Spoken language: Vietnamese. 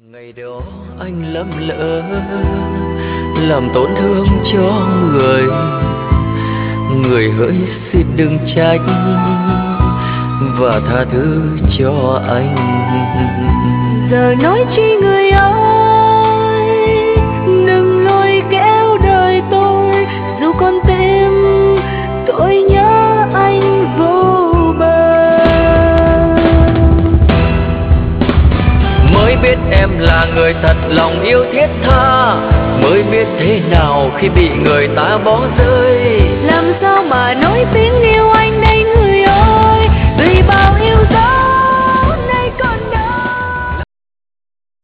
Ngày đó anh lầm lỡ làm tổn thương cho người, người hỡi xin đừng trách và tha thứ cho anh. Giờ nói chi người ơi, đừng lôi kéo đời tôi, dù con tim tôi nhớ anh vô bờ. Mới biết em là người thật lòng yêu thiết tha, mới biết thế nào khi bị người ta bỏ rơi. Làm sao mà nói tiếng yêu anh